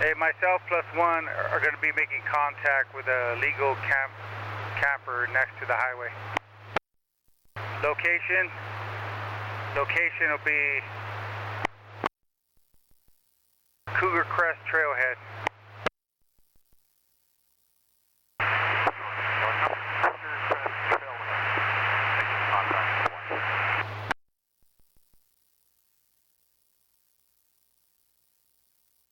Hey, myself plus one are going to be making contact with a legal camper next to the highway. Location will be